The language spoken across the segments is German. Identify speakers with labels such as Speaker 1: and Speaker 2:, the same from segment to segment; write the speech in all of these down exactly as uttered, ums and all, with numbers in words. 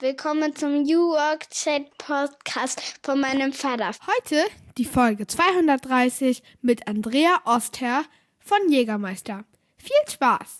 Speaker 1: Willkommen zum New Work Chat Podcast von meinem Vater.
Speaker 2: Heute die Folge zweihundertdreißig mit Andrea Ostherr von Jägermeister. Viel Spaß!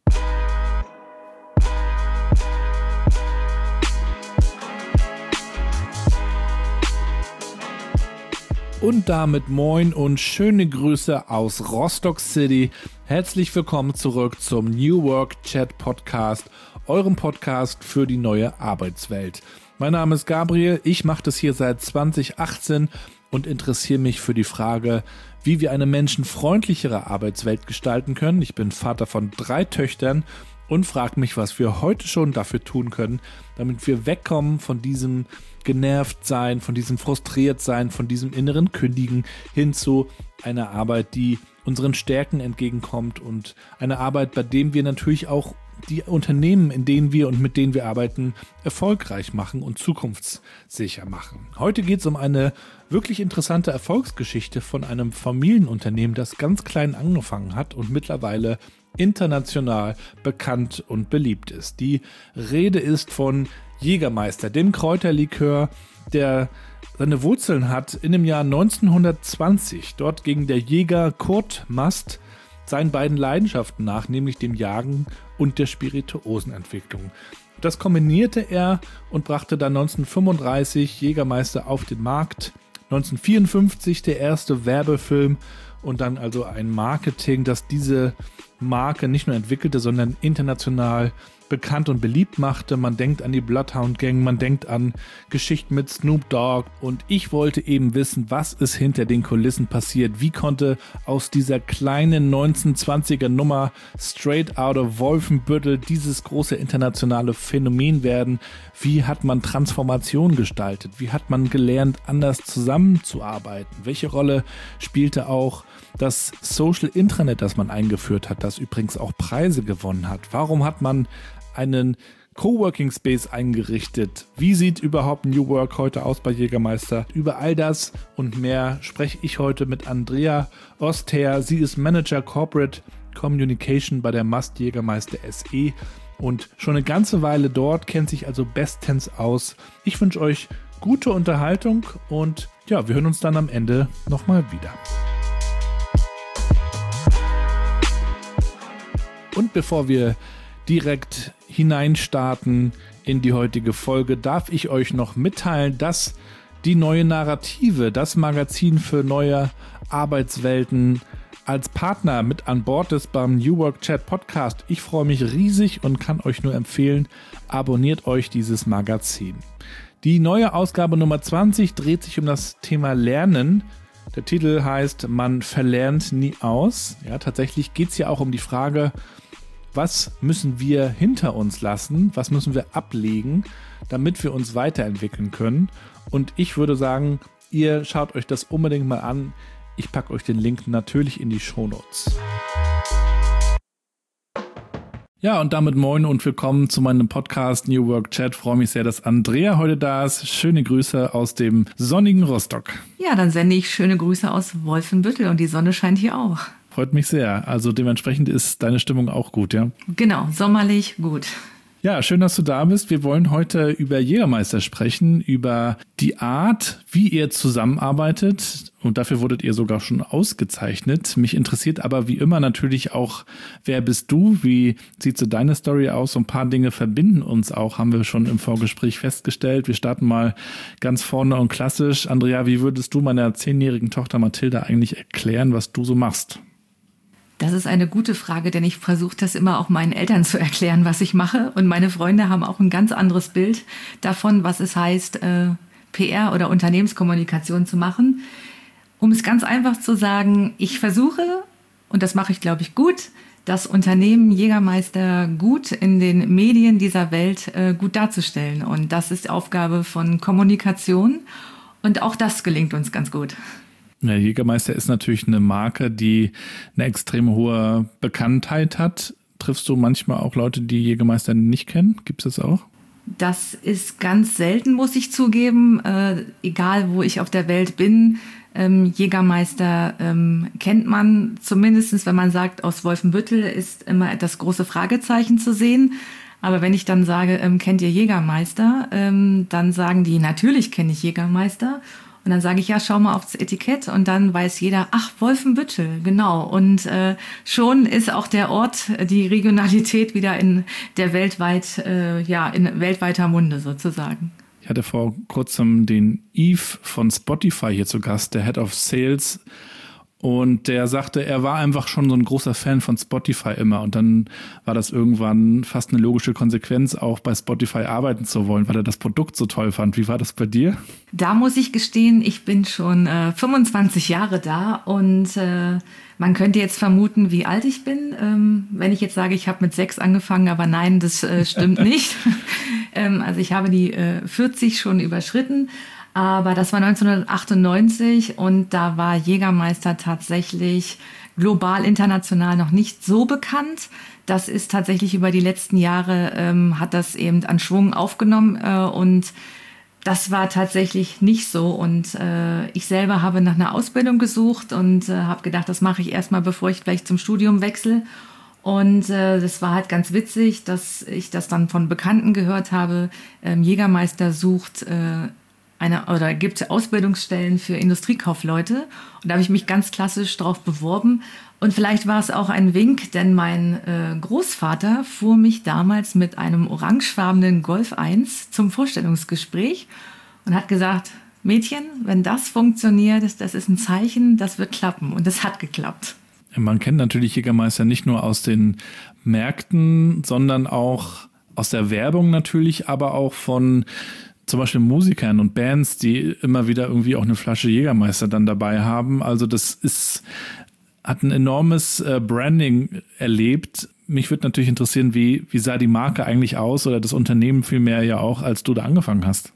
Speaker 3: Und damit moin und schöne Grüße aus Rostock City. Herzlich willkommen zurück zum New Work Chat Podcast, eurem Podcast für die neue Arbeitswelt. Mein Name ist Gabriel, ich mache das hier seit zwanzig achtzehn und interessiere mich für die Frage, wie wir eine menschenfreundlichere Arbeitswelt gestalten können. Ich bin Vater von drei Töchtern und frage mich, was wir heute schon dafür tun können, damit wir wegkommen von diesem genervt sein, von diesem frustriert sein, von diesem inneren Kündigen hin zu einer Arbeit, die unseren Stärken entgegenkommt und eine Arbeit, bei dem wir natürlich auch die Unternehmen, in denen wir und mit denen wir arbeiten, erfolgreich machen und zukunftssicher machen. Heute geht es um eine wirklich interessante Erfolgsgeschichte von einem Familienunternehmen, das ganz klein angefangen hat und mittlerweile international bekannt und beliebt ist. Die Rede ist von Jägermeister, dem Kräuterlikör, der seine Wurzeln hat in dem Jahr neunzehnhundertzwanzig. Dort ging der Jäger Kurt Mast seinen beiden Leidenschaften nach, nämlich dem Jagen und der Spirituosenentwicklung. Das kombinierte er und brachte dann neunzehnhundertfünfunddreißig Jägermeister auf den Markt. neunzehnhundertvierundfünfzig der erste Werbefilm und dann also ein Marketing, das diese Marke nicht nur entwickelte, sondern international bekannt und beliebt machte. Man denkt an die Bloodhound Gang, man denkt an Geschichten mit Snoop Dogg und ich wollte eben wissen, was ist hinter den Kulissen passiert. Wie konnte aus dieser kleinen neunzehnhundertzwanziger Nummer straight out of Wolfenbüttel dieses große internationale Phänomen werden? Wie hat man Transformation gestaltet? Wie hat man gelernt, anders zusammenzuarbeiten? Welche Rolle spielte auch das Social Intranet, das man eingeführt hat, das übrigens auch Preise gewonnen hat? Warum hat man einen Coworking Space eingerichtet? Wie sieht überhaupt New Work heute aus bei Jägermeister? Über all das und mehr spreche ich heute mit Andrea Ostherr. Sie ist Manager Corporate Communication bei der Mast Jägermeister S E und schon eine ganze Weile dort, kennt sich also bestens aus. Ich wünsche euch gute Unterhaltung und ja, wir hören uns dann am Ende nochmal wieder. Und bevor wir direkt hineinstarten in die heutige Folge, darf ich euch noch mitteilen, dass die neue Narrative, das Magazin für neue Arbeitswelten, als Partner mit an Bord ist beim New Work Chat Podcast. Ich freue mich riesig und kann euch nur empfehlen, abonniert euch dieses Magazin. Die neue Ausgabe Nummer zwanzig dreht sich um das Thema Lernen. Der Titel heißt "Man verlernt nie aus". Ja, tatsächlich geht es ja auch um die Frage, was müssen wir hinter uns lassen, was müssen wir ablegen, damit wir uns weiterentwickeln können. Und ich würde sagen, ihr schaut euch das unbedingt mal an. Ich packe euch den Link natürlich in die Shownotes. Ja, und damit moin und willkommen zu meinem Podcast New Work Chat. Ich freue mich sehr, dass Andrea heute da ist. Schöne Grüße aus dem sonnigen Rostock.
Speaker 4: Ja, dann sende ich schöne Grüße aus Wolfenbüttel und die Sonne scheint hier auch.
Speaker 3: Freut mich sehr. Also dementsprechend ist deine Stimmung auch gut, ja?
Speaker 4: Genau, sommerlich gut.
Speaker 3: Ja, schön, dass du da bist. Wir wollen heute über Jägermeister sprechen, über die Art, wie ihr zusammenarbeitet. Und dafür wurdet ihr sogar schon ausgezeichnet. Mich interessiert aber wie immer natürlich auch, wer bist du? Wie sieht so deine Story aus? So ein paar Dinge verbinden uns auch, haben wir schon im Vorgespräch festgestellt. Wir starten mal ganz vorne und klassisch. Andrea, wie würdest du meiner zehnjährigen Tochter Mathilda eigentlich erklären, was du so machst?
Speaker 4: Das ist eine gute Frage, denn ich versuche das immer auch meinen Eltern zu erklären, was ich mache. Und meine Freunde haben auch ein ganz anderes Bild davon, was es heißt, äh, P R oder Unternehmenskommunikation zu machen. Um es ganz einfach zu sagen, ich versuche, und das mache ich, glaube ich, gut, das Unternehmen Jägermeister gut in den Medien dieser Welt äh, gut darzustellen. Und das ist die Aufgabe von Kommunikation. Und auch das gelingt uns ganz gut.
Speaker 3: Ja, Jägermeister ist natürlich eine Marke, die eine extrem hohe Bekanntheit hat. Triffst du manchmal auch Leute, die Jägermeister nicht kennen? Gibt es das auch?
Speaker 4: Das ist ganz selten, muss ich zugeben. Äh, egal, wo ich auf der Welt bin, ähm, Jägermeister ähm, kennt man zumindest, wenn man sagt, aus Wolfenbüttel ist immer das große Fragezeichen zu sehen. Aber wenn ich dann sage, ähm, kennt ihr Jägermeister, ähm, dann sagen die, natürlich kenne ich Jägermeister. Und dann sage ich, ja, schau mal aufs Etikett und dann weiß jeder, ach, Wolfenbüttel, genau. Und äh, schon ist auch der Ort, die Regionalität wieder in der weltweit, äh, ja, in weltweiter Munde sozusagen.
Speaker 3: Ich hatte vor kurzem den Yves von Spotify hier zu Gast, der Head of Sales. Und der sagte, er war einfach schon so ein großer Fan von Spotify immer. Und dann war das irgendwann fast eine logische Konsequenz, auch bei Spotify arbeiten zu wollen, weil er das Produkt so toll fand. Wie war das bei dir?
Speaker 4: Da muss ich gestehen, ich bin schon äh, fünfundzwanzig Jahre da und äh, man könnte jetzt vermuten, wie alt ich bin, ähm, wenn ich jetzt sage, ich habe mit sechs angefangen, aber nein, das äh, stimmt nicht. ähm, also ich habe die äh, vierzig schon überschritten. Aber das war neunzehnhundertachtundneunzig und da war Jägermeister tatsächlich global, international noch nicht so bekannt. Das ist tatsächlich über die letzten Jahre, ähm, hat das eben an Schwung aufgenommen äh, und das war tatsächlich nicht so. Und äh, ich selber habe nach einer Ausbildung gesucht und äh, habe gedacht, das mache ich erstmal, bevor ich vielleicht zum Studium wechsle. Und äh, das war halt ganz witzig, dass ich das dann von Bekannten gehört habe. Ähm, Jägermeister sucht äh, Eine, oder gibt Ausbildungsstellen für Industriekaufleute. Und da habe ich mich ganz klassisch drauf beworben. Und vielleicht war es auch ein Wink, denn mein äh, Großvater fuhr mich damals mit einem orangefarbenen Golf eins zum Vorstellungsgespräch und hat gesagt, Mädchen, wenn das funktioniert, das ist ein Zeichen, das wird klappen. Und das hat geklappt.
Speaker 3: Man kennt natürlich Jägermeister nicht nur aus den Märkten, sondern auch aus der Werbung natürlich, aber auch von zum Beispiel Musikern und Bands, die immer wieder irgendwie auch eine Flasche Jägermeister dann dabei haben. Also das ist, hat ein enormes äh, Branding erlebt. Mich würde natürlich interessieren, wie, wie sah die Marke eigentlich aus oder das Unternehmen vielmehr ja auch, als du da angefangen hast?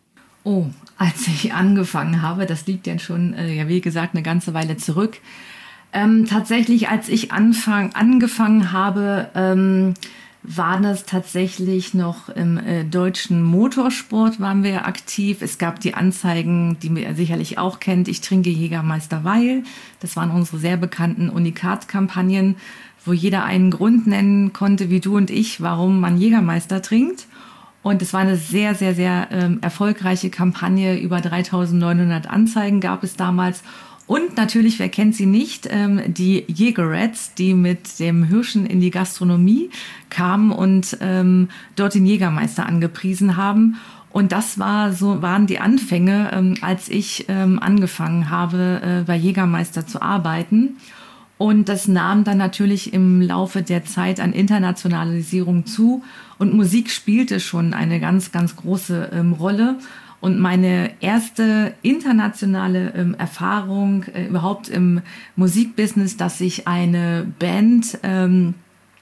Speaker 4: Oh, als ich angefangen habe, das liegt ja schon, äh, ja wie gesagt, eine ganze Weile zurück. Ähm, tatsächlich, als ich anfang, angefangen habe, ähm, war das tatsächlich noch im äh, deutschen Motorsport waren wir aktiv. Es gab die Anzeigen, die ihr sicherlich auch kennt. Ich trinke Jägermeister, weil. Das waren unsere sehr bekannten Unikat-Kampagnen, wo jeder einen Grund nennen konnte, wie du und ich, warum man Jägermeister trinkt. Und es war eine sehr, sehr, sehr ähm, erfolgreiche Kampagne. Über dreitausendneunhundert Anzeigen gab es damals. Und natürlich, wer kennt sie nicht, ähm, die Jägerettes, die mit dem Hirschen in die Gastronomie kamen und ähm, dort den Jägermeister angepriesen haben. Und das war so waren die Anfänge, ähm, als ich ähm, angefangen habe, äh, bei Jägermeister zu arbeiten. Und das nahm dann natürlich im Laufe der Zeit an Internationalisierung zu. Und Musik spielte schon eine ganz, ganz große ähm, Rolle. Und meine erste internationale ähm, Erfahrung äh, überhaupt im Musikbusiness, dass sich eine Band ähm,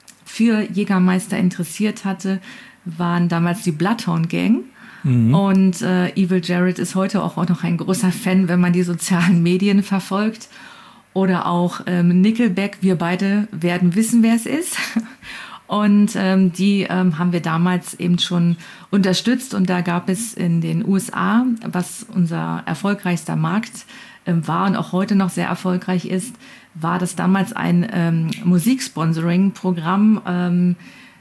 Speaker 4: für Jägermeister interessiert hatte, waren damals die Bloodhound Gang. Mhm. Und äh, Evil Jared ist heute auch, auch noch ein großer Fan, wenn man die sozialen Medien verfolgt. Oder auch ähm, Nickelback, wir beide werden wissen, wer es ist. Und ähm, die ähm, haben wir damals eben schon unterstützt. Und da gab es in den U S A, was unser erfolgreichster Markt ähm, war und auch heute noch sehr erfolgreich ist, war das damals ein ähm, Musiksponsoring-Programm. Ähm,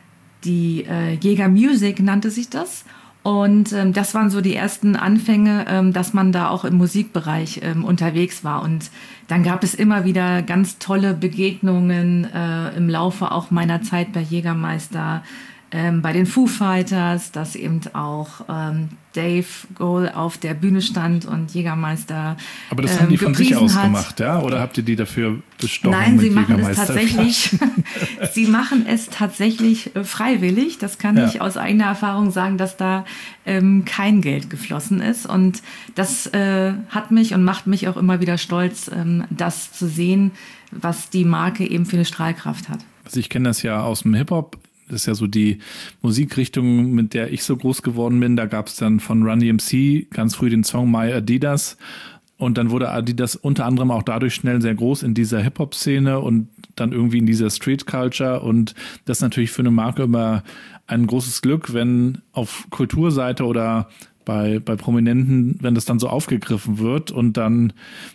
Speaker 4: die äh, Jäger Music nannte sich das. Und ähm, das waren so die ersten Anfänge, ähm, dass man da auch im Musikbereich ähm, unterwegs war. Und dann gab es immer wieder ganz tolle Begegnungen äh, im Laufe auch meiner Zeit bei Jägermeister, ähm, bei den Foo Fighters, dass eben auch ähm, Dave Grohl auf der Bühne stand und Jägermeister
Speaker 3: Aber das
Speaker 4: ähm,
Speaker 3: haben die von sich aus
Speaker 4: hat.
Speaker 3: gemacht, ja? Oder habt ihr die dafür bestochen?
Speaker 4: Nein,
Speaker 3: mit
Speaker 4: sie machen es
Speaker 3: Jägermeister
Speaker 4: tatsächlich. Sie machen es tatsächlich äh, freiwillig. Das kann
Speaker 3: Ja.
Speaker 4: ich aus eigener Erfahrung sagen, dass da ähm, kein Geld geflossen ist. Und das äh, hat mich und macht mich auch immer wieder stolz, ähm, das zu sehen, was die Marke eben für eine Strahlkraft hat.
Speaker 3: Also ich kenne das ja aus dem Hip-Hop. Das ist ja so die Musikrichtung, mit der ich so groß geworden bin. Da gab es dann von Run D M C ganz früh den Song My Adidas. Und dann wurde Adidas unter anderem auch dadurch schnell sehr groß in dieser Hip-Hop-Szene und dann irgendwie in dieser Street-Culture. Und das ist natürlich für eine Marke immer ein großes Glück, wenn auf Kulturseite oder bei, bei Prominenten, wenn das dann so aufgegriffen wird und dann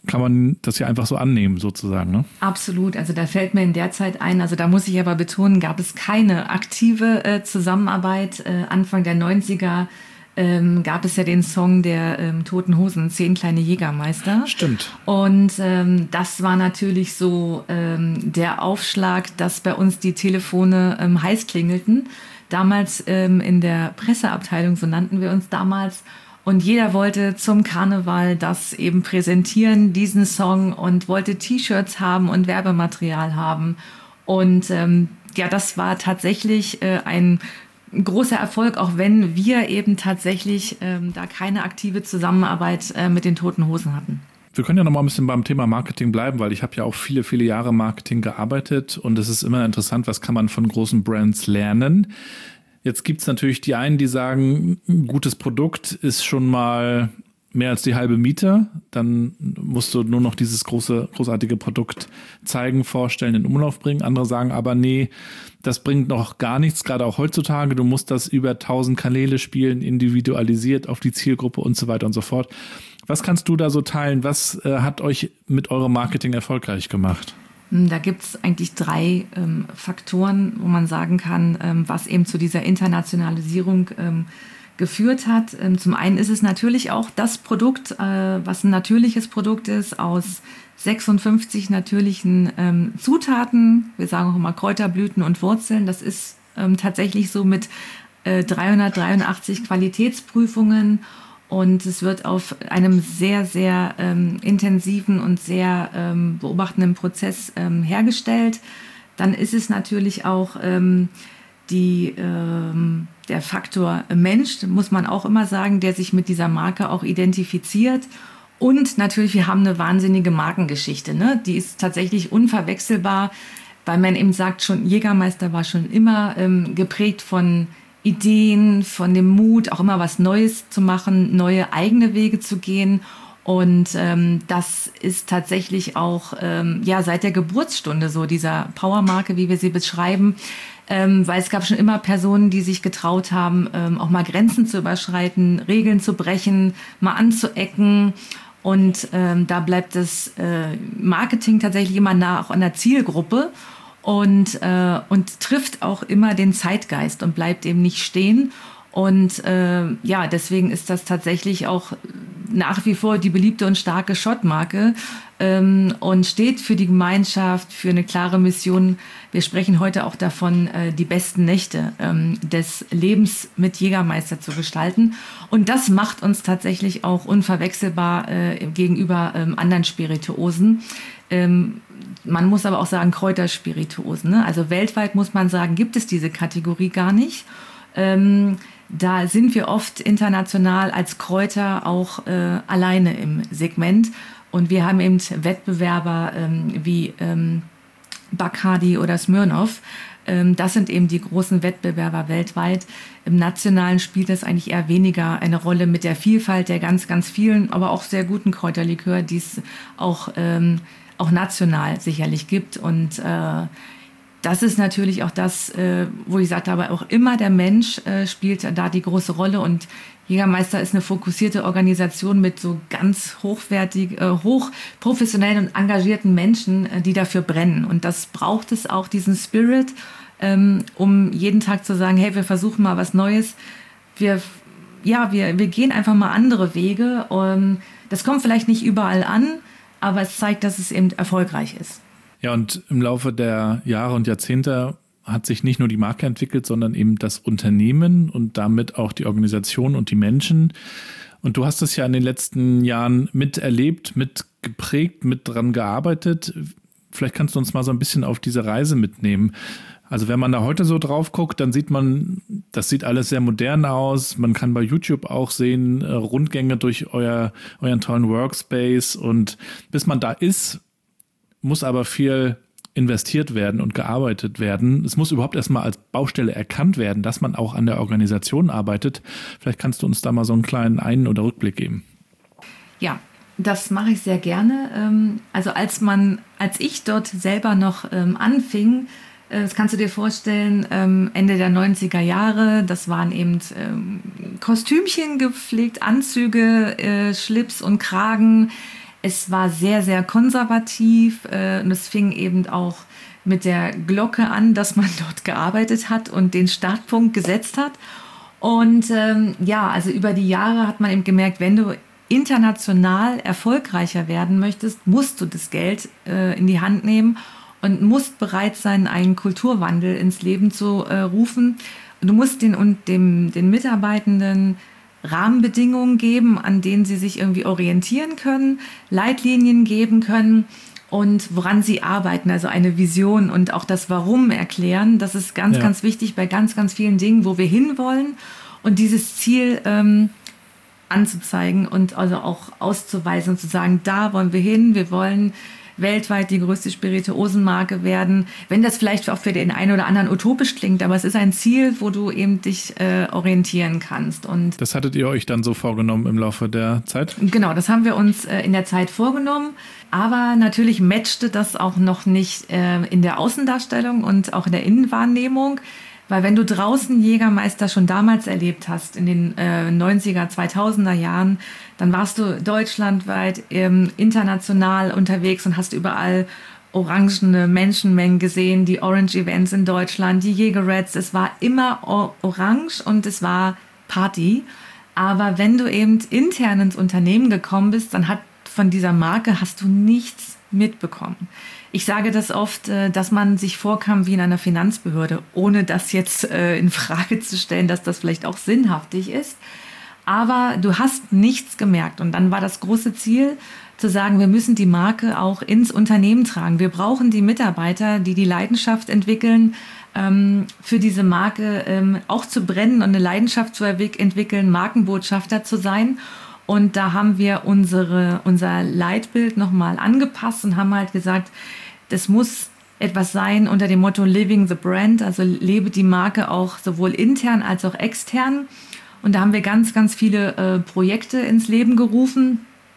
Speaker 3: kann man das ja einfach so annehmen sozusagen, ne?
Speaker 4: Absolut. Also da fällt mir in der Zeit ein, also da muss ich aber betonen, gab es keine aktive äh, Zusammenarbeit. Äh, Anfang der neunziger ähm, gab es ja den Song der ähm, Toten Hosen, Zehn kleine Jägermeister.
Speaker 3: Stimmt.
Speaker 4: Und ähm, das war natürlich so ähm, der Aufschlag, dass bei uns die Telefone ähm, heiß klingelten. Damals ähm, in der Presseabteilung, so nannten wir uns damals. Und jeder wollte zum Karneval das eben präsentieren, diesen Song, und wollte T-Shirts haben und Werbematerial haben. Und ähm, ja, das war tatsächlich äh, ein großer Erfolg, auch wenn wir eben tatsächlich ähm, da keine aktive Zusammenarbeit äh, mit den Toten Hosen hatten.
Speaker 3: Wir können ja noch mal ein bisschen beim Thema Marketing bleiben, weil ich habe ja auch viele, viele Jahre Marketing gearbeitet und es ist immer interessant, was kann man von großen Brands lernen. Jetzt gibt's natürlich die einen, die sagen, ein gutes Produkt ist schon mal mehr als die halbe Miete. Dann musst du nur noch dieses große, großartige Produkt zeigen, vorstellen, in Umlauf bringen. Andere sagen aber, nee, das bringt noch gar nichts, gerade auch heutzutage. Du musst das über tausend Kanäle spielen, individualisiert auf die Zielgruppe und so weiter und so fort. Was kannst du da so teilen? Was äh, hat euch mit eurem Marketing erfolgreich gemacht?
Speaker 4: Da gibt es eigentlich drei ähm, Faktoren, wo man sagen kann, ähm, was eben zu dieser Internationalisierung ähm, geführt hat. Ähm, zum einen ist es natürlich auch das Produkt, äh, was ein natürliches Produkt ist, aus sechsundfünfzig natürlichen ähm, Zutaten. Wir sagen auch immer Kräuterblüten und Wurzeln. Das ist ähm, tatsächlich so mit äh, dreihundertdreiundachtzig Qualitätsprüfungen. Und es wird auf einem sehr, sehr ähm, intensiven und sehr ähm, beobachtenden Prozess ähm, hergestellt. Dann ist es natürlich auch ähm, die, ähm, der Faktor Mensch, muss man auch immer sagen, der sich mit dieser Marke auch identifiziert. Und natürlich, wir haben eine wahnsinnige Markengeschichte, ne? Die ist tatsächlich unverwechselbar, weil man eben sagt, schon Jägermeister war schon immer ähm, geprägt von Ideen, von dem Mut, auch immer was Neues zu machen, neue eigene Wege zu gehen. Und ähm, das ist tatsächlich auch ähm, ja seit der Geburtsstunde so dieser Powermarke, wie wir sie beschreiben, ähm, weil es gab schon immer Personen, die sich getraut haben, ähm, auch mal Grenzen zu überschreiten, Regeln zu brechen, mal anzuecken. Und ähm, da bleibt das äh, Marketing tatsächlich immer nah auch an der Zielgruppe. Und, äh, und trifft auch immer den Zeitgeist und bleibt eben nicht stehen. Und äh, ja, deswegen ist das tatsächlich auch nach wie vor die beliebte und starke Schott-Marke ähm, und steht für die Gemeinschaft, für eine klare Mission. Wir sprechen heute auch davon, äh, die besten Nächte ähm, des Lebens mit Jägermeister zu gestalten. Und das macht uns tatsächlich auch unverwechselbar äh, gegenüber ähm, anderen Spirituosen. Ähm, Man muss aber auch sagen, Kräuterspirituosen. Ne? Also weltweit muss man sagen, gibt es diese Kategorie gar nicht. Ähm, da sind wir oft international als Kräuter auch äh, alleine im Segment. Und wir haben eben Wettbewerber ähm, wie ähm, Bacardi oder Smirnoff. Ähm, das sind eben die großen Wettbewerber weltweit. Im Nationalen spielt das eigentlich eher weniger eine Rolle mit der Vielfalt der ganz, ganz vielen, aber auch sehr guten Kräuterlikör, die es auch ähm, auch national sicherlich gibt. Und äh, das ist natürlich auch das, äh, wo ich sagte, aber auch immer der Mensch äh, spielt da die große Rolle. Und Jägermeister ist eine fokussierte Organisation mit so ganz hochwertig, äh, hochprofessionellen und engagierten Menschen, äh, die dafür brennen. Und das braucht es auch, diesen Spirit, ähm, um jeden Tag zu sagen, hey, wir versuchen mal was Neues. Wir, ja, wir, wir gehen einfach mal andere Wege. Und das kommt vielleicht nicht überall an, aber es zeigt, dass es eben erfolgreich ist.
Speaker 3: Ja, und im Laufe der Jahre und Jahrzehnte hat sich nicht nur die Marke entwickelt, sondern eben das Unternehmen und damit auch die Organisation und die Menschen. Und du hast das ja in den letzten Jahren miterlebt, mitgeprägt, mit dran gearbeitet. Vielleicht kannst du uns mal so ein bisschen auf diese Reise mitnehmen. Also wenn man da heute so drauf guckt, dann sieht man, das sieht alles sehr modern aus. Man kann bei YouTube auch sehen, äh, Rundgänge durch euer, euren tollen Workspace. Und bis man da ist, muss aber viel investiert werden und gearbeitet werden. Es muss überhaupt erstmal als Baustelle erkannt werden, dass man auch an der Organisation arbeitet. Vielleicht kannst du uns da mal so einen kleinen Ein- oder Rückblick geben.
Speaker 4: Ja, das mache ich sehr gerne. Also als man, als ich dort selber noch anfing, das kannst du dir vorstellen, Ende der neunziger Jahre, das waren eben Kostümchen gepflegt, Anzüge, Schlips und Kragen. Es war sehr, sehr konservativ äh, und es fing eben auch mit der Glocke an, dass man dort gearbeitet hat und den Startpunkt gesetzt hat. Und ähm, ja, also über die Jahre hat man eben gemerkt, wenn du international erfolgreicher werden möchtest, musst du das Geld äh, in die Hand nehmen und musst bereit sein, einen Kulturwandel ins Leben zu äh, rufen. Du musst den und dem, den Mitarbeitenden Rahmenbedingungen geben, an denen sie sich irgendwie orientieren können, Leitlinien geben können und woran sie arbeiten, also eine Vision und auch das Warum erklären. Das ist ganz, ja. ganz wichtig bei ganz, ganz vielen Dingen, wo wir hinwollen und dieses Ziel ähm, anzuzeigen und also auch auszuweisen und zu sagen, da wollen wir hin, wir wollen weltweit die größte Spirituosenmarke werden. Wenn das vielleicht auch für den einen oder anderen utopisch klingt, aber es ist ein Ziel, wo du eben dich äh, orientieren kannst. Und
Speaker 3: das hattet ihr euch dann so vorgenommen im Laufe der Zeit?
Speaker 4: Genau, das haben wir uns äh, in der Zeit vorgenommen. Aber natürlich matchte das auch noch nicht äh, in der Außendarstellung und auch in der Innenwahrnehmung. Weil wenn du draußen Jägermeister schon damals erlebt hast, in den äh, neunziger, zweitausender Jahren, dann warst du deutschlandweit ähm, international unterwegs und hast überall orangene Menschenmengen gesehen, die Orange Events in Deutschland, die Jägerreds. Es war immer or- orange und es war Party. Aber wenn du eben intern ins Unternehmen gekommen bist, dann hat von dieser Marke hast du nichts mitbekommen. Ich sage das oft, dass man sich vorkam wie in einer Finanzbehörde, ohne das jetzt in Frage zu stellen, dass das vielleicht auch sinnhaftig ist. Aber du hast nichts gemerkt. Und dann war das große Ziel, zu sagen, wir müssen die Marke auch ins Unternehmen tragen. Wir brauchen die Mitarbeiter, die die Leidenschaft entwickeln, für diese Marke auch zu brennen und eine Leidenschaft zu entwickeln, Markenbotschafter zu sein. Und da haben wir unsere, unser Leitbild nochmal angepasst und haben halt gesagt, das muss etwas sein unter dem Motto Living the Brand, also lebe die Marke auch sowohl intern als auch extern. Und da haben wir ganz, ganz viele äh, Projekte ins Leben gerufen.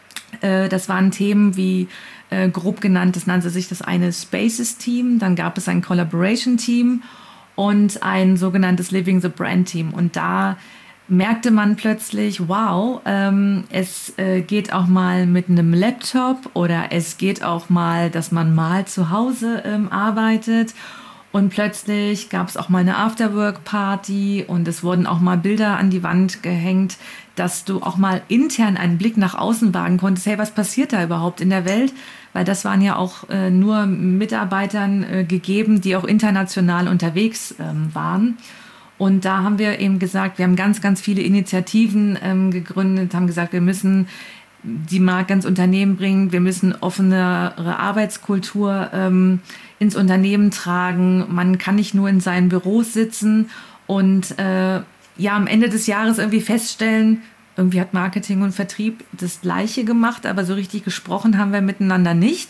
Speaker 4: Äh, das waren Themen wie äh, grob genannt, das nannte sich das eine Spaces-Team, dann gab es ein Collaboration-Team und ein sogenanntes Living the Brand-Team. Und da merkte man plötzlich, wow, ähm, es äh, geht auch mal mit einem Laptop oder es geht auch mal, dass man mal zu Hause ähm, arbeitet. Und plötzlich gab es auch mal eine Afterwork-Party und es wurden auch mal Bilder an die Wand gehängt, dass du auch mal intern einen Blick nach außen wagen konntest. Hey, was passiert da überhaupt in der Welt? Weil das waren ja auch äh, nur Mitarbeitern äh, gegeben, die auch international unterwegs ähm, waren. Und da haben wir eben gesagt, wir haben ganz, ganz viele Initiativen ähm, gegründet, haben gesagt, wir müssen die Marke ins Unternehmen bringen, wir müssen offenere Arbeitskultur ähm, ins Unternehmen tragen. Man kann nicht nur in seinen Büros sitzen und äh, ja am Ende des Jahres irgendwie feststellen, irgendwie hat Marketing und Vertrieb das Gleiche gemacht, aber so richtig gesprochen haben wir miteinander nicht.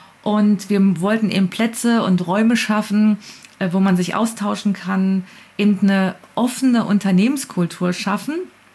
Speaker 4: Und wir wollten eben Plätze und Räume schaffen, äh, wo man sich austauschen kann, eben eine offene Unternehmenskultur schaffen,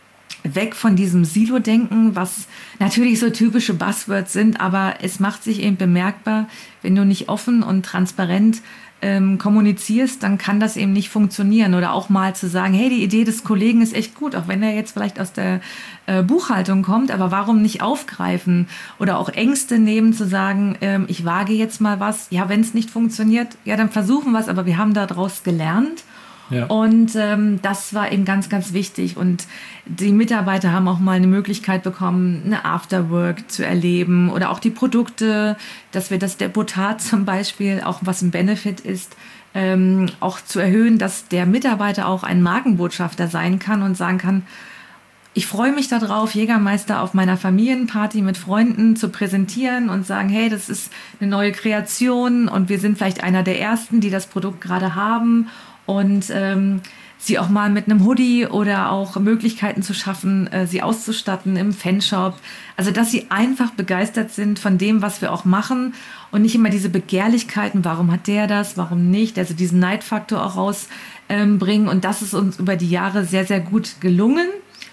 Speaker 4: weg von diesem Silo-Denken, was natürlich so typische Buzzwords sind, aber es macht sich eben bemerkbar, wenn du nicht offen und transparent ähm, kommunizierst, dann kann das eben nicht funktionieren. Oder auch mal zu sagen, hey, die Idee des Kollegen ist echt gut, auch wenn er jetzt vielleicht aus der äh, Buchhaltung kommt, aber warum nicht aufgreifen? Oder auch Ängste nehmen, zu sagen, ähm, ich wage jetzt mal was, ja, wenn es nicht funktioniert, ja, dann versuchen wir es, aber wir haben daraus gelernt. Ja. Und ähm, das war eben ganz, ganz wichtig. Und die Mitarbeiter haben auch mal eine Möglichkeit bekommen, eine Afterwork zu erleben oder auch die Produkte, dass wir das Deputat zum Beispiel, auch was ein Benefit ist, ähm, auch zu erhöhen, dass der Mitarbeiter auch ein Markenbotschafter sein kann und sagen kann, ich freue mich darauf, Jägermeister auf meiner Familienparty mit Freunden zu präsentieren und sagen, hey, das ist eine neue Kreation und wir sind vielleicht einer der Ersten, die das Produkt gerade haben. Und ähm, sie auch mal mit einem Hoodie oder auch Möglichkeiten zu schaffen, äh, sie auszustatten im Fanshop. Also, dass sie einfach begeistert sind von dem, was wir auch machen und nicht immer diese Begehrlichkeiten, warum hat der das, warum nicht, also diesen Neidfaktor auch rausbringen. Ähm, und das ist uns über die Jahre sehr, sehr gut gelungen.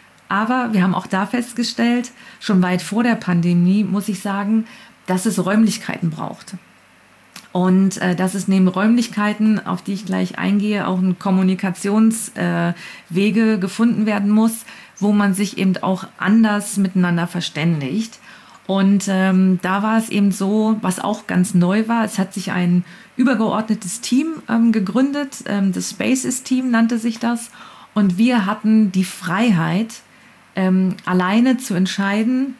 Speaker 4: Aber wir haben auch da festgestellt, schon weit vor der Pandemie, muss ich sagen, dass es Räumlichkeiten braucht. Und äh, dass es neben Räumlichkeiten, auf die ich gleich eingehe, auch ein Kommunikationswege äh, gefunden werden muss, wo man sich eben auch anders miteinander verständigt. Und ähm, da war es eben so, was auch ganz neu war, es hat sich ein übergeordnetes Team ähm, gegründet, ähm, das Spaces-Team nannte sich das. Und wir hatten die Freiheit, ähm, alleine zu entscheiden,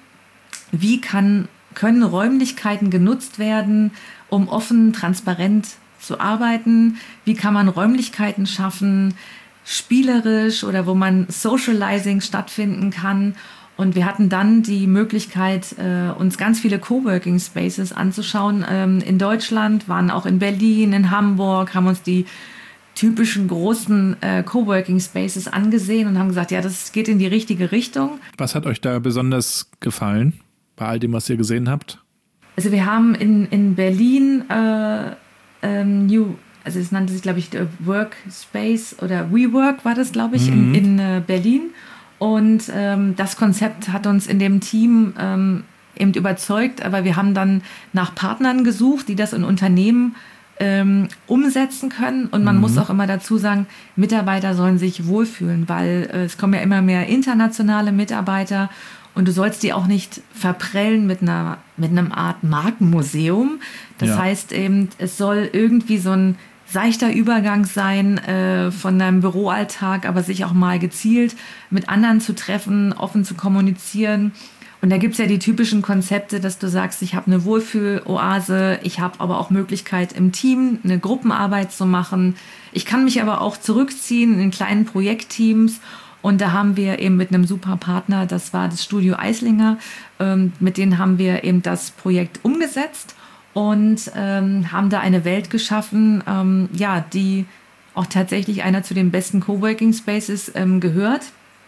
Speaker 4: wie kann, können Räumlichkeiten genutzt werden, um offen, transparent zu arbeiten, wie kann man Räumlichkeiten schaffen, spielerisch oder wo man Socializing stattfinden kann. Und wir hatten dann die Möglichkeit, äh, uns ganz viele Coworking Spaces anzuschauen. Ähm, in Deutschland, waren auch in Berlin, in Hamburg, haben uns die typischen großen äh, Coworking Spaces angesehen und haben gesagt, ja, das geht in die richtige Richtung.
Speaker 3: Was hat euch da besonders gefallen bei all dem, was ihr gesehen habt?
Speaker 4: Also wir haben in, in Berlin äh, ähm, New, also es nannte sich, glaube ich, Workspace oder WeWork war das, glaube ich, mhm. in, in äh, Berlin. Und ähm, das Konzept hat uns in dem Team ähm, eben überzeugt, aber wir haben dann nach Partnern gesucht, die das in Unternehmen ähm, umsetzen können. Und man mhm. muss auch immer dazu sagen, Mitarbeiter sollen sich wohlfühlen, weil äh, es kommen ja immer mehr internationale Mitarbeiter und du sollst die auch nicht verprellen mit einer mit einem Art Markenmuseum. Das ja. heißt eben, es soll irgendwie so ein seichter Übergang sein äh, von deinem Büroalltag, aber sich auch mal gezielt mit anderen zu treffen, offen zu kommunizieren. Und da gibt's ja die typischen Konzepte, dass du sagst, ich habe eine Wohlfühloase, ich habe aber auch Möglichkeit im Team eine Gruppenarbeit zu machen. Ich kann mich aber auch zurückziehen in kleinen Projektteams. Und da haben wir eben mit einem super Partner, das war das Studio Eislinger, ähm, mit denen haben wir eben das Projekt umgesetzt. Und ähm, haben da eine Welt geschaffen, ähm, ja, die auch tatsächlich einer zu den besten Coworking Spaces ähm, gehört.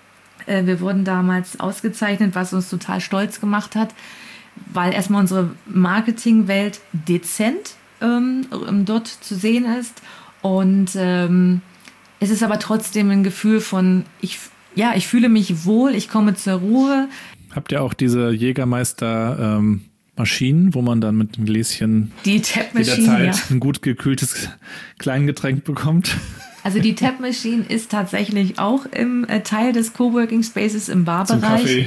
Speaker 4: Äh, wir wurden damals ausgezeichnet, was uns total stolz gemacht hat, weil erstmal unsere Marketingwelt dezent ähm, dort zu sehen ist. Und ähm, es ist aber trotzdem ein Gefühl von, ich, ja, ich fühle mich wohl, ich komme zur Ruhe.
Speaker 3: Habt ihr auch diese Jägermeister ähm Maschinen, wo man dann mit einem Gläschen
Speaker 4: die Tap-Machine,
Speaker 3: jederzeit
Speaker 4: ja.
Speaker 3: ein gut gekühltes Kleingetränk bekommt.
Speaker 4: Also die Tap-Machine ist tatsächlich auch im äh, Teil des Coworking Spaces im Barbereich.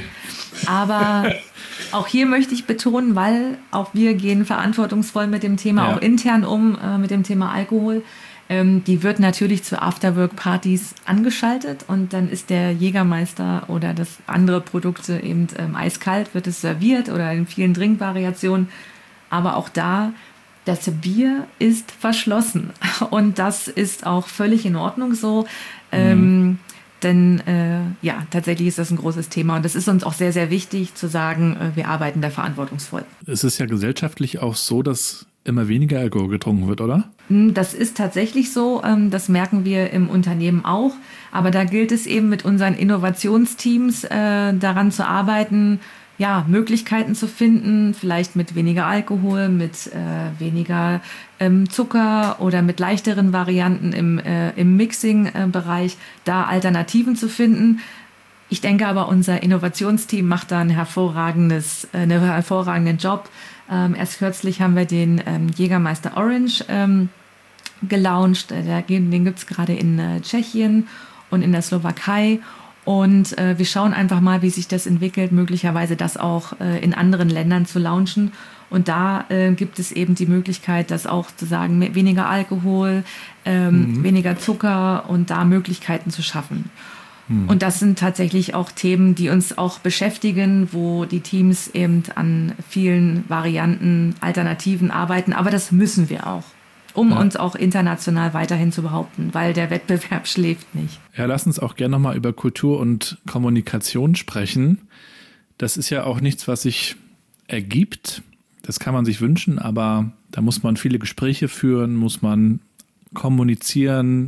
Speaker 4: Aber auch hier möchte ich betonen, weil auch wir gehen verantwortungsvoll mit dem Thema ja. auch intern um, äh, mit dem Thema Alkohol. Ähm, die wird natürlich zu Afterwork-Partys angeschaltet und dann ist der Jägermeister oder das andere Produkte eben ähm, eiskalt, wird es serviert oder in vielen Trinkvariationen. Aber auch da, das Bier ist verschlossen und das ist auch völlig in Ordnung so. Ähm, mhm. Denn äh, ja, tatsächlich ist das ein großes Thema und das ist uns auch sehr, sehr wichtig zu sagen, äh, wir arbeiten da verantwortungsvoll.
Speaker 3: Es ist ja gesellschaftlich auch so, dass immer weniger Alkohol getrunken wird, oder?
Speaker 4: Das ist tatsächlich so, das merken wir im Unternehmen auch, aber da gilt es eben mit unseren Innovationsteams äh, daran zu arbeiten, ja, Möglichkeiten zu finden, vielleicht mit weniger Alkohol, mit äh, weniger ähm, Zucker oder mit leichteren Varianten im, äh, im Mixing-Bereich, da Alternativen zu finden. Ich denke aber, unser Innovationsteam macht da ein hervorragendes, äh, einen hervorragenden Job. Ähm, erst kürzlich haben wir den ähm, Jägermeister Orange ähm, gelauncht. Der, den gibt es gerade in äh, Tschechien und in der Slowakei. Und äh, wir schauen einfach mal, wie sich das entwickelt, möglicherweise das auch äh, in anderen Ländern zu launchen. Und da äh, gibt es eben die Möglichkeit, das auch zu sagen, weniger Alkohol, ähm, mhm. weniger Zucker und da Möglichkeiten zu schaffen. Und das sind tatsächlich auch Themen, die uns auch beschäftigen, wo die Teams eben an vielen Varianten, Alternativen arbeiten. Aber das müssen wir auch, um ja. uns auch international weiterhin zu behaupten, weil der Wettbewerb schläft nicht.
Speaker 3: Ja, lass uns auch gerne nochmal über Kultur und Kommunikation sprechen. Das ist ja auch nichts, was sich ergibt. Das kann man sich wünschen, aber da muss man viele Gespräche führen, muss man kommunizieren,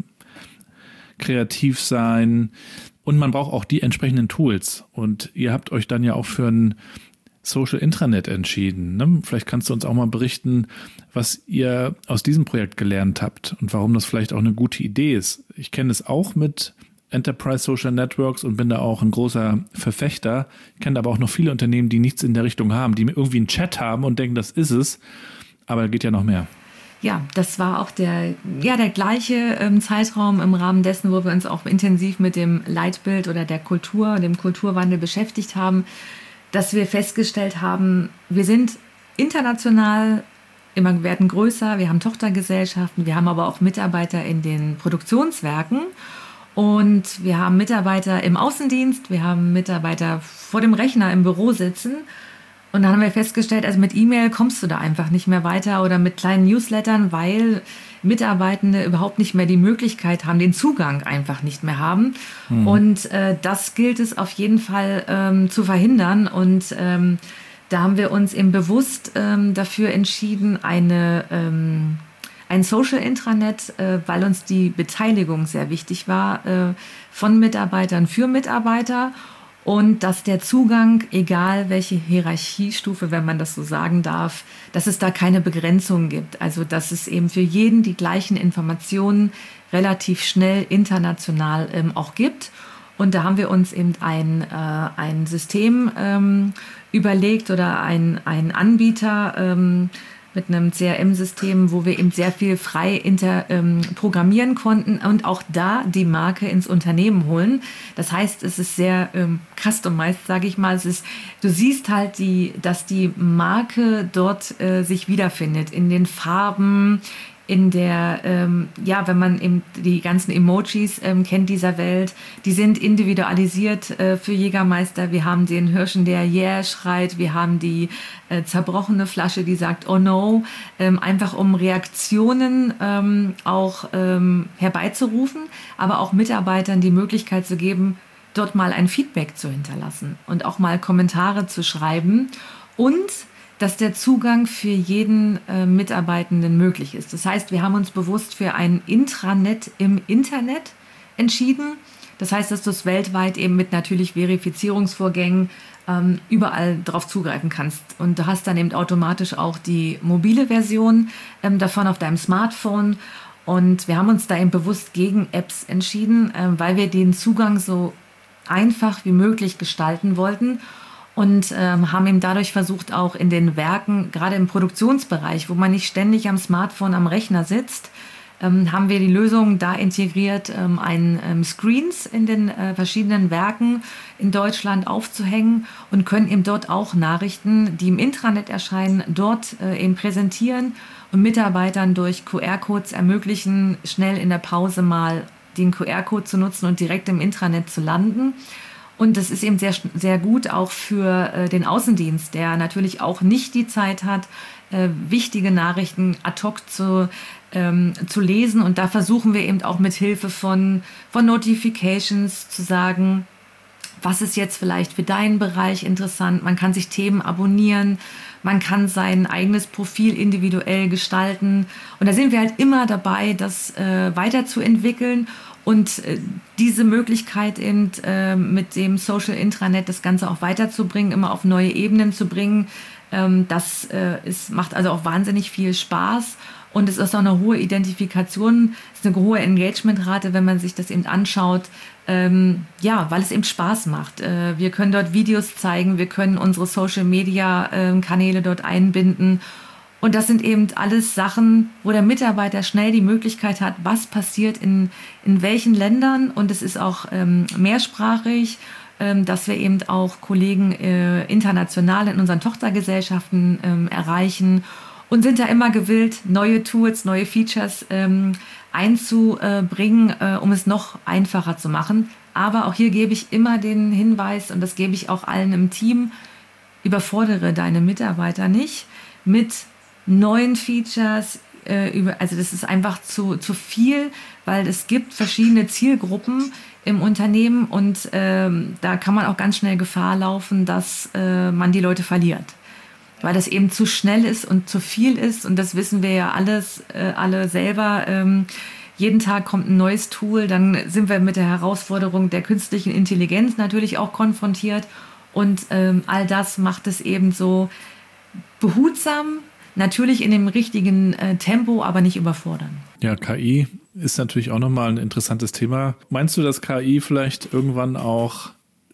Speaker 3: kreativ sein und man braucht auch die entsprechenden Tools. Und ihr habt euch dann ja auch für ein Social Intranet entschieden. Ne? Vielleicht kannst du uns auch mal berichten, was ihr aus diesem Projekt gelernt habt und warum das vielleicht auch eine gute Idee ist. Ich kenne es auch mit Enterprise Social Networks und bin da auch ein großer Verfechter. Ich kenne aber auch noch viele Unternehmen, die nichts in der Richtung haben, die irgendwie einen Chat haben und denken, das ist es. Aber da geht ja noch mehr.
Speaker 4: Ja, das war auch der, ja, der gleiche ähm, Zeitraum im Rahmen dessen, wo wir uns auch intensiv mit dem Leitbild oder der Kultur, dem Kulturwandel beschäftigt haben. dass wir festgestellt haben, wir sind international, immer werden größer, wir haben Tochtergesellschaften, wir haben aber auch Mitarbeiter in den Produktionswerken und wir haben Mitarbeiter im Außendienst, wir haben Mitarbeiter vor dem Rechner im Büro sitzen. Und dann haben wir festgestellt, also mit E-Mail kommst du da einfach nicht mehr weiter oder mit kleinen Newslettern, weil Mitarbeitende überhaupt nicht mehr die Möglichkeit haben, den Zugang einfach nicht mehr haben. Mhm. Und äh, das gilt es auf jeden Fall ähm, zu verhindern. Und ähm, da haben wir uns eben bewusst ähm, dafür entschieden, eine, ähm, ein Social Intranet, äh, weil uns die Beteiligung sehr wichtig war, äh, von Mitarbeitern für Mitarbeiter. Und dass der Zugang, egal welche Hierarchiestufe, wenn man das so sagen darf, dass es da keine Begrenzung gibt. Also dass es eben für jeden die gleichen Informationen relativ schnell international ähm, auch gibt. Und da haben wir uns eben ein, äh, ein System ähm, überlegt oder ein, ein Anbieter ähm, mit einem C R M-System, wo wir eben sehr viel frei inter, ähm, programmieren konnten und auch da die Marke ins Unternehmen holen. Das heißt, es ist sehr ähm, customized, sage ich mal. Es ist, du siehst halt, die, dass die Marke dort äh, sich wiederfindet in den Farben, in der, ähm, ja, wenn man eben die ganzen Emojis ähm, kennt dieser Welt, die sind individualisiert äh, für Jägermeister. Wir haben den Hirschen, der Yeah schreit. Wir haben die äh, zerbrochene Flasche, die sagt Oh no, ähm, einfach um Reaktionen ähm, auch ähm, herbeizurufen, aber auch Mitarbeitern die Möglichkeit zu geben, dort mal ein Feedback zu hinterlassen und auch mal Kommentare zu schreiben und dass der Zugang für jeden äh, Mitarbeitenden möglich ist. Das heißt, wir haben uns bewusst für ein Intranet im Internet entschieden. Das heißt, dass du es weltweit eben mit natürlich Verifizierungsvorgängen ähm, überall drauf zugreifen kannst. Und du hast dann eben automatisch auch die mobile Version ähm, davon auf deinem Smartphone. Und wir haben uns da eben bewusst gegen Apps entschieden, äh, weil wir den Zugang so einfach wie möglich gestalten wollten. Und ähm, haben eben dadurch versucht, auch in den Werken, gerade im Produktionsbereich, wo man nicht ständig am Smartphone am Rechner sitzt, ähm, haben wir die Lösung da integriert, ähm, ein ähm, Screens in den äh, verschiedenen Werken in Deutschland aufzuhängen und können eben dort auch Nachrichten, die im Intranet erscheinen, dort äh, eben präsentieren und Mitarbeitern durch Q R-Codes ermöglichen, schnell in der Pause mal den Q R-Code zu nutzen und direkt im Intranet zu landen. Und das ist eben sehr, sehr gut auch für äh, den Außendienst, der natürlich auch nicht die Zeit hat, äh, wichtige Nachrichten ad hoc zu, ähm, zu lesen. Und da versuchen wir eben auch mit Hilfe von, von Notifications zu sagen, was ist jetzt vielleicht für deinen Bereich interessant. Man kann sich Themen abonnieren, man kann sein eigenes Profil individuell gestalten. Und da sind wir halt immer dabei, das äh, weiterzuentwickeln. Und äh, diese Möglichkeit eben äh, mit dem Social Intranet das Ganze auch weiterzubringen, immer auf neue Ebenen zu bringen, ähm, das äh, ist, macht also auch wahnsinnig viel Spaß. Und es ist auch eine hohe Identifikation, es ist eine hohe Engagementrate, wenn man sich das eben anschaut. Ähm, ja, weil es eben Spaß macht. Äh, wir können dort Videos zeigen, wir können unsere Social-Media-Kanäle äh, dort einbinden. Und das sind eben alles Sachen, wo der Mitarbeiter schnell die Möglichkeit hat, was passiert in, in welchen Ländern. Und es ist auch ähm, mehrsprachig, ähm, dass wir eben auch Kollegen äh, international in unseren Tochtergesellschaften ähm, erreichen und sind da immer gewillt, neue Tools, neue Features ähm, einzubringen, äh, um es noch einfacher zu machen. Aber auch hier gebe ich immer den Hinweis, und das gebe ich auch allen im Team, überfordere deine Mitarbeiter nicht mit neuen Features, äh, über, also das ist einfach zu, zu viel, weil es gibt verschiedene Zielgruppen im Unternehmen und ähm, da kann man auch ganz schnell Gefahr laufen, dass äh, man die Leute verliert, weil das eben zu schnell ist und zu viel ist und das wissen wir ja alles, äh, alle selber. Ähm, jeden Tag kommt ein neues Tool, dann sind wir mit der Herausforderung der künstlichen Intelligenz natürlich auch konfrontiert und ähm, all das macht es eben so behutsam, natürlich in dem richtigen äh, Tempo, aber nicht überfordern.
Speaker 3: Ja, K I ist natürlich auch nochmal ein interessantes Thema. Meinst du, dass K I vielleicht irgendwann auch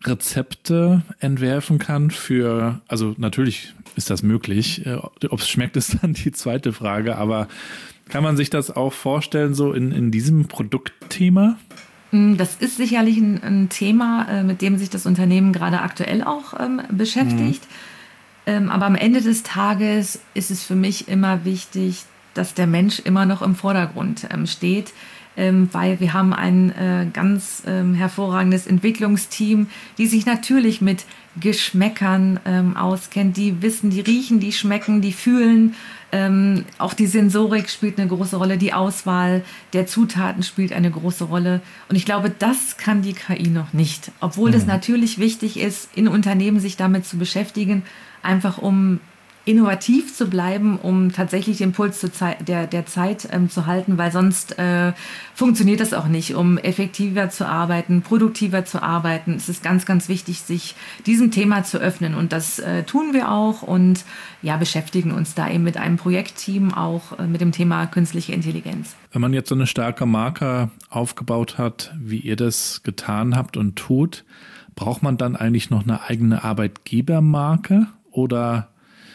Speaker 3: Rezepte entwerfen kann für, also natürlich ist das möglich, äh, ob es schmeckt, ist dann die zweite Frage, aber kann man sich das auch vorstellen, so in, in diesem Produktthema?
Speaker 4: Das ist sicherlich ein, ein Thema, mit dem sich das Unternehmen gerade aktuell auch ähm, beschäftigt. Mhm. Ähm, aber am Ende des Tages ist es für mich immer wichtig, dass der Mensch immer noch im Vordergrund ähm, steht, ähm, weil wir haben ein äh, ganz ähm, hervorragendes Entwicklungsteam, die sich natürlich mit Geschmäckern ähm, auskennt, die wissen, die riechen, die schmecken, die fühlen. Ähm, auch die Sensorik spielt eine große Rolle, die Auswahl der Zutaten spielt eine große Rolle. Und ich glaube, das kann die K I noch nicht. Obwohl mhm. es natürlich wichtig ist, in Unternehmen sich damit zu beschäftigen, einfach um innovativ zu bleiben, um tatsächlich den Puls zur Zeit, der, der Zeit ähm, zu halten, weil sonst äh, funktioniert das auch nicht. Um effektiver zu arbeiten, produktiver zu arbeiten, es ist ganz, ganz wichtig, sich diesem Thema zu öffnen. Und das äh, tun wir auch und ja, beschäftigen uns da eben mit einem Projektteam auch äh, mit dem Thema künstliche Intelligenz.
Speaker 3: Wenn man jetzt so eine starke Marke aufgebaut hat, wie ihr das getan habt und tut, braucht man dann eigentlich noch eine eigene Arbeitgebermarke oder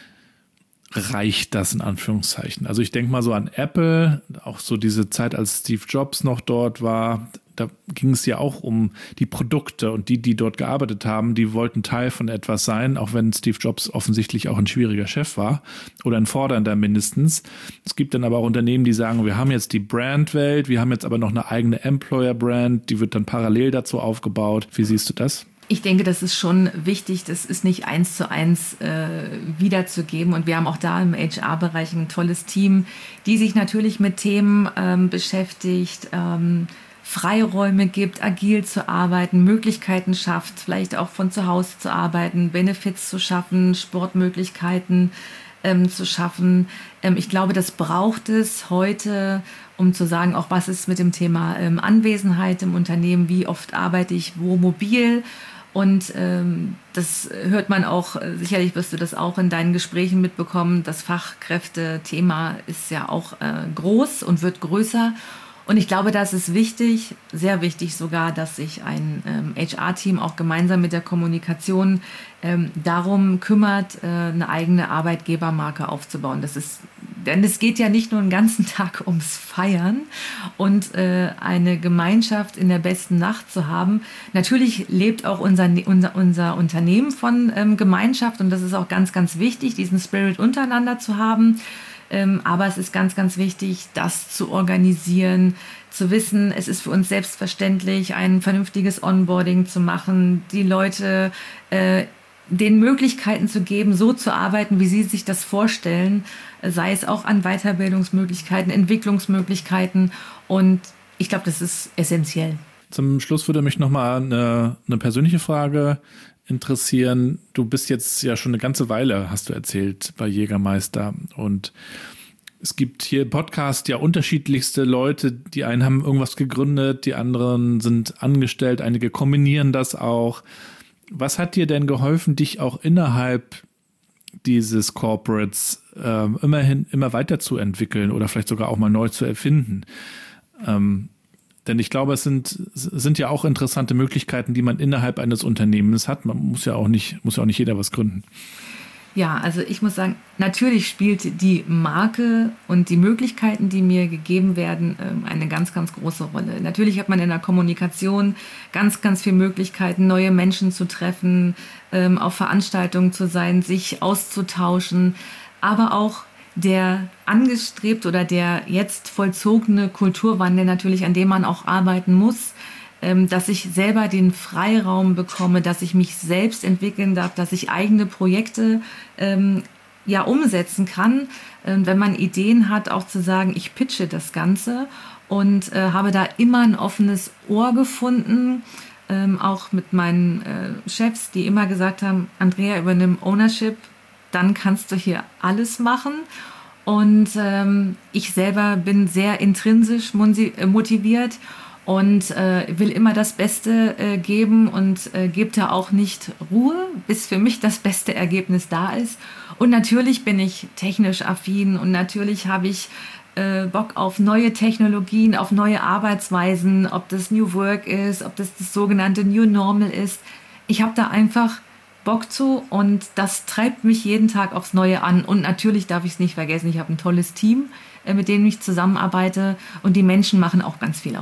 Speaker 3: reicht das in Anführungszeichen? Also ich denke mal so an Apple, auch so diese Zeit, als Steve Jobs noch dort war, da ging es ja auch um die Produkte und die, die dort gearbeitet haben, die wollten Teil von etwas sein, auch wenn Steve Jobs offensichtlich auch ein schwieriger Chef war oder ein fordernder mindestens. Es gibt dann aber auch Unternehmen, die sagen, wir haben jetzt die Brandwelt, wir haben jetzt aber noch eine eigene Employer-Brand, die wird dann parallel dazu aufgebaut. Wie siehst du das?
Speaker 4: Ich denke, das ist schon wichtig, das ist nicht eins zu eins äh, wiederzugeben. Und wir haben auch da im H R-Bereich ein tolles Team, die sich natürlich mit Themen ähm, beschäftigt, ähm, Freiräume gibt, agil zu arbeiten, Möglichkeiten schafft, vielleicht auch von zu Hause zu arbeiten, Benefits zu schaffen, Sportmöglichkeiten ähm, zu schaffen. Ähm, ich glaube, das braucht es heute, um zu sagen, auch was ist mit dem Thema ähm, Anwesenheit im Unternehmen, wie oft arbeite ich wo mobil. Und ähm, das hört man auch, sicherlich wirst du das auch in deinen Gesprächen mitbekommen, das Fachkräfte-Thema ist ja auch äh, groß und wird größer. Und ich glaube, da ist es wichtig, sehr wichtig sogar, dass sich ein ähm, H R-Team auch gemeinsam mit der Kommunikation ähm, darum kümmert, äh, eine eigene Arbeitgebermarke aufzubauen. Das ist, denn es geht ja nicht nur den ganzen Tag ums Feiern und äh, eine Gemeinschaft in der besten Nacht zu haben. Natürlich lebt auch unser, unser, unser Unternehmen von ähm, Gemeinschaft und das ist auch ganz, ganz wichtig, diesen Spirit untereinander zu haben. Ähm, aber es ist ganz, ganz wichtig, das zu organisieren, zu wissen, es ist für uns selbstverständlich, ein vernünftiges Onboarding zu machen, die Leute äh, den Möglichkeiten zu geben, so zu arbeiten, wie sie sich das vorstellen, sei es auch an Weiterbildungsmöglichkeiten, Entwicklungsmöglichkeiten. Und ich glaube, das ist essentiell.
Speaker 3: Zum Schluss würde mich nochmal eine, eine persönliche Frage interessieren. Du bist jetzt ja schon eine ganze Weile, hast du erzählt, bei Jägermeister. Und es gibt hier im Podcast ja unterschiedlichste Leute. Die einen haben irgendwas gegründet, die anderen sind angestellt, einige kombinieren das auch. Was hat dir denn geholfen, dich auch innerhalb dieses Corporates äh, immerhin immer weiterzuentwickeln oder vielleicht sogar auch mal neu zu erfinden? Ähm, Denn ich glaube, es sind, sind ja auch interessante Möglichkeiten, die man innerhalb eines Unternehmens hat. Man muss ja auch nicht, muss ja auch nicht jeder was gründen.
Speaker 4: Ja, also ich muss sagen, natürlich spielt die Marke und die Möglichkeiten, die mir gegeben werden, eine ganz, ganz große Rolle. Natürlich hat man in der Kommunikation ganz, ganz viele Möglichkeiten, neue Menschen zu treffen, auf Veranstaltungen zu sein, sich auszutauschen, aber auch der angestrebt oder der jetzt vollzogene Kulturwandel natürlich, an dem man auch arbeiten muss, dass ich selber den Freiraum bekomme, dass ich mich selbst entwickeln darf, dass ich eigene Projekte ähm, ja umsetzen kann, ähm, wenn man Ideen hat, auch zu sagen, ich pitche das Ganze und äh, habe da immer ein offenes Ohr gefunden, ähm, auch mit meinen äh, Chefs, die immer gesagt haben, Andrea, übernimm Ownership, dann kannst du hier alles machen. Und ähm, ich selber bin sehr intrinsisch motiviert und äh, will immer das Beste äh, geben und äh, gebe da auch nicht Ruhe, bis für mich das beste Ergebnis da ist. Und natürlich bin ich technisch affin und natürlich habe ich äh, Bock auf neue Technologien, auf neue Arbeitsweisen, ob das New Work ist, ob das das sogenannte New Normal ist. Ich habe da einfach Bock zu und das treibt mich jeden Tag aufs Neue an. Und natürlich darf ich es nicht vergessen, ich habe ein tolles Team, äh, mit dem ich zusammenarbeite und die Menschen machen auch ganz viel aus.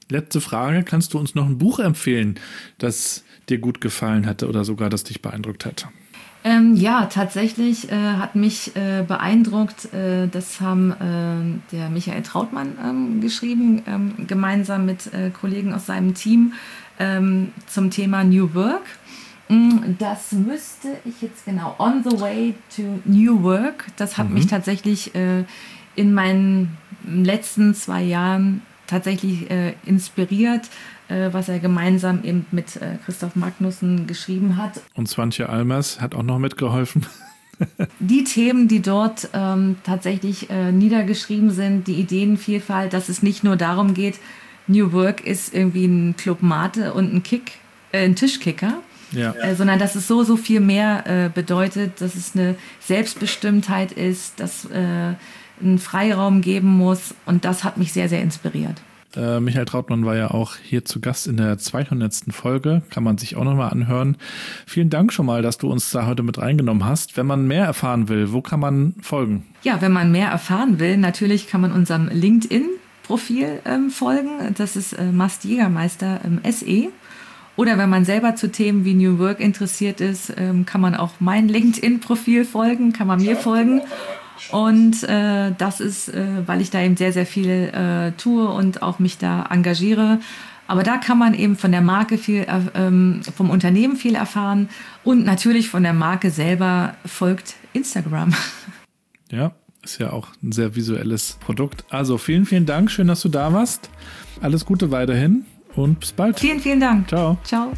Speaker 3: letzte Frage. Kannst du uns noch ein Buch empfehlen, das dir gut gefallen hatte oder sogar das dich beeindruckt hat?
Speaker 4: Ähm, ja, tatsächlich äh, hat mich äh, beeindruckt, äh, das haben äh, der Michael Trautmann ähm, geschrieben, ähm, gemeinsam mit äh, Kollegen aus seinem Team ähm, zum Thema New Work. Das müsste ich jetzt genau, On the Way to New Work, das hat mhm. mich tatsächlich äh, in meinen letzten zwei Jahren tatsächlich äh, inspiriert, äh, was er gemeinsam eben mit äh, Christoph Magnussen geschrieben hat.
Speaker 3: Und Swantje Almers hat auch noch mitgeholfen.
Speaker 4: Die Themen, die dort ähm, tatsächlich äh, niedergeschrieben sind, die Ideenvielfalt, dass es nicht nur darum geht, New Work ist irgendwie ein Club Mate und ein Kick, äh, ein Tischkicker, ja. äh, sondern dass es so, so viel mehr äh, bedeutet, dass es eine Selbstbestimmtheit ist, dass äh, einen Freiraum geben muss, und das hat mich sehr, sehr inspiriert.
Speaker 3: Äh, Michael Trautmann war ja auch hier zu Gast in der zweihundertsten Folge, kann man sich auch nochmal anhören. Vielen Dank schon mal, dass du uns da heute mit reingenommen hast. Wenn man mehr erfahren will, wo kann man folgen?
Speaker 4: Ja, wenn man mehr erfahren will, natürlich kann man unserem LinkedIn-Profil ähm, folgen. Das ist äh, Mast Jägermeister ähm, S E. Oder wenn man selber zu Themen wie New Work interessiert ist, ähm, kann man auch mein LinkedIn-Profil folgen, kann man mir folgen. Und äh, das ist, äh, weil ich da eben sehr, sehr viel äh, tue und auch mich da engagiere. Aber da kann man eben von der Marke viel, äh, ähm, vom Unternehmen viel erfahren. Und natürlich von der Marke selber folgt Instagram.
Speaker 3: Ja, ist ja auch ein sehr visuelles Produkt. Also vielen, vielen Dank. Schön, dass du da warst. Alles Gute weiterhin und bis bald.
Speaker 4: Vielen, vielen Dank.
Speaker 3: Ciao.
Speaker 4: Ciao.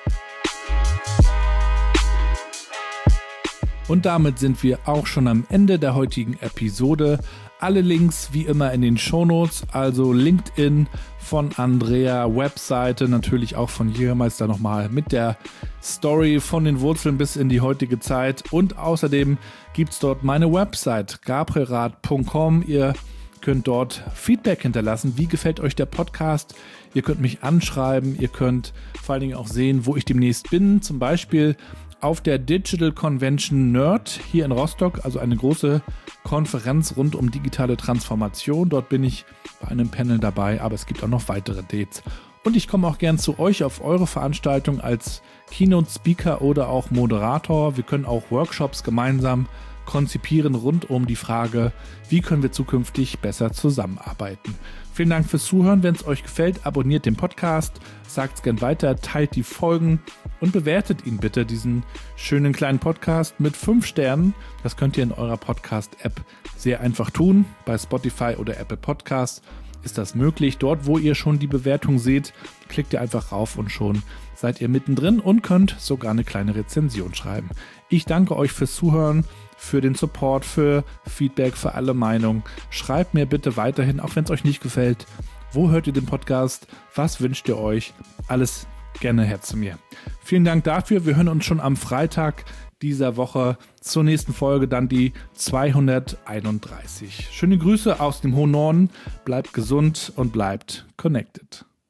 Speaker 3: Und damit sind wir auch schon am Ende der heutigen Episode. Alle Links wie immer in den Shownotes, also LinkedIn von Andrea, Webseite natürlich auch von Jägermeister nochmal mit der Story von den Wurzeln bis in die heutige Zeit. Und außerdem gibt es dort meine Website gabrielrath punkt com. Ihr könnt dort Feedback hinterlassen. Wie gefällt euch der Podcast? Ihr könnt mich anschreiben, ihr könnt vor allen Dingen auch sehen, wo ich demnächst bin. Zum Beispiel auf der Digital Convention Nerd hier in Rostock, also eine große Konferenz rund um digitale Transformation. Dort bin ich bei einem Panel dabei, aber es gibt auch noch weitere Dates. Und ich komme auch gern zu euch auf eure Veranstaltung als Keynote-Speaker oder auch Moderator. Wir können auch Workshops gemeinsam konzipieren rund um die Frage, wie können wir zukünftig besser zusammenarbeiten. Vielen Dank fürs Zuhören. Wenn es euch gefällt, abonniert den Podcast, sagt es gern weiter, teilt die Folgen und bewertet ihn bitte, diesen schönen kleinen Podcast, mit fünf Sternen. Das könnt ihr in eurer Podcast-App sehr einfach tun. Bei Spotify oder Apple Podcasts ist das möglich. Dort, wo ihr schon die Bewertung seht, klickt ihr einfach rauf und schon seid ihr mittendrin und könnt sogar eine kleine Rezension schreiben. Ich danke euch fürs Zuhören, für den Support, für Feedback, für alle Meinungen. Schreibt mir bitte weiterhin, auch wenn es euch nicht gefällt, wo hört ihr den Podcast, was wünscht ihr euch, alles gerne her zu mir. Vielen Dank dafür, wir hören uns schon am Freitag dieser Woche zur nächsten Folge, dann die zweihunderteinunddreißig. Schöne Grüße aus dem hohen Norden, bleibt gesund und bleibt connected.